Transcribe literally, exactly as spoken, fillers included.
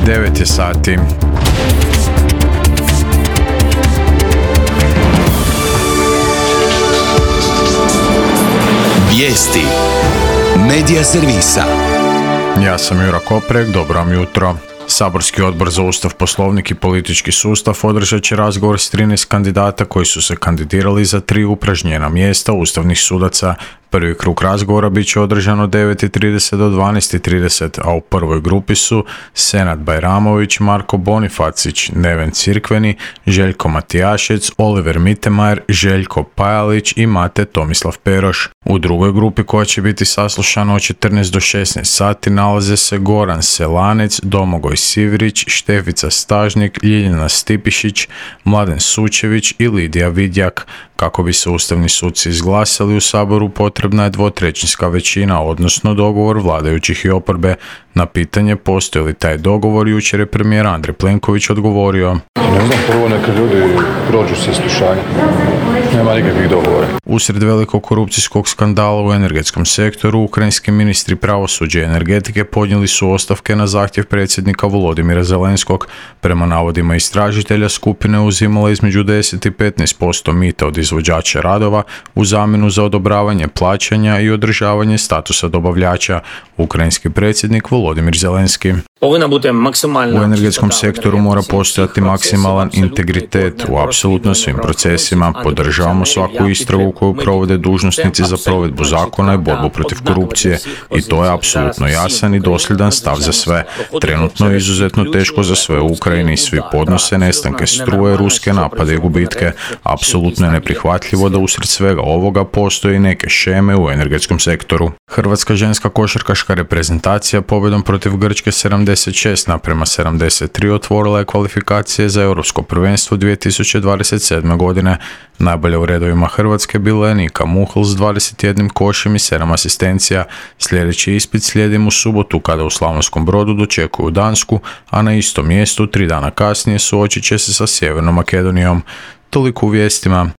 devet je sati. Vijesti Medija servisa. Ja sam Jura Koprek, dobro vam jutro. Saborski odbor za Ustav, Poslovnik i politički sustav održat će razgovor s trinaest kandidata koji su se kandidirali za tri upražnjena mjesta ustavnih sudaca. Prvi krug razgovora bit će održan od devet i trideset do dvanaest i trideset, a u prvoj grupi su Senad Bajramović, Marko Bonifacić, Neven Cirkveni, Željko Matijašec, Oliver Mitemajer, Željko Pajalić i Mate Tomislav Peroš. U drugoj grupi, koja će biti saslušana od četrnaest do šesnaest sati, nalaze se Goran Selanec, Domagoj Sivrić, Štefica Stažnik, Ljiljana Stipišić, Mladen Sučević i Lidija Vidjak. Kako bi se ustavni suci izglasali u Saboru, potrebna je dvotrećinska većina, odnosno dogovor vladajućih i oporbe. Na pitanje postoji li taj dogovor, jučer je premijer Andrej Plenković odgovorio: Ne znam, prvo neka ljudi prođu saslušanje. Nema nikakvih dogovora. Usred velikog korupcijskog skandala u energetskom sektoru, ukrajinski ministri pravosuđa i energetike podnijeli su ostavke na zahtjev predsjednika Volodimira Zelenskog. Prema navodima istražitelja, skupina je uzimala između deset i petnaest posto mita od izvođača radova u zamjenu za odobravanje plaćanja i održavanje statusa dobavljača. Ukrajinski predsjednik Volodimir Zelenski: U energetskom sektoru mora postojati maksimalan integritet u apsolutno svim procesima. Podržavamo svaku istragu koju provode dužnosnici za provedbu zakona i borbu protiv korupcije, i to je apsolutno jasan i dosljedan stav za sve. Trenutno je izuzetno teško za sve u Ukrajini, svi podnose nestanke struje, ruske napade i gubitke. Apsolutno je neprihvatljivo da usred svega ovoga postoji neke šeme u energetskom sektoru. Hrvatska ženska košarkaška reprezentacija pobjedom protiv Grčke sedamdeset šest naprema sedamdeset tri otvorila je kvalifikacije za Europsko prvenstvo dvije tisuće dvadeset sedme. godine. Najbolje u redovima Hrvatske bila je Nika Muhl s dvadeset jednim košem i sedam asistencija. Sljedeći ispit slijedi u subotu, kada u Slavonskom Brodu dočekuju Dansku, a na istom mjestu tri dana kasnije suočit će se sa Sjevernom Makedonijom. Toliko u vijestima.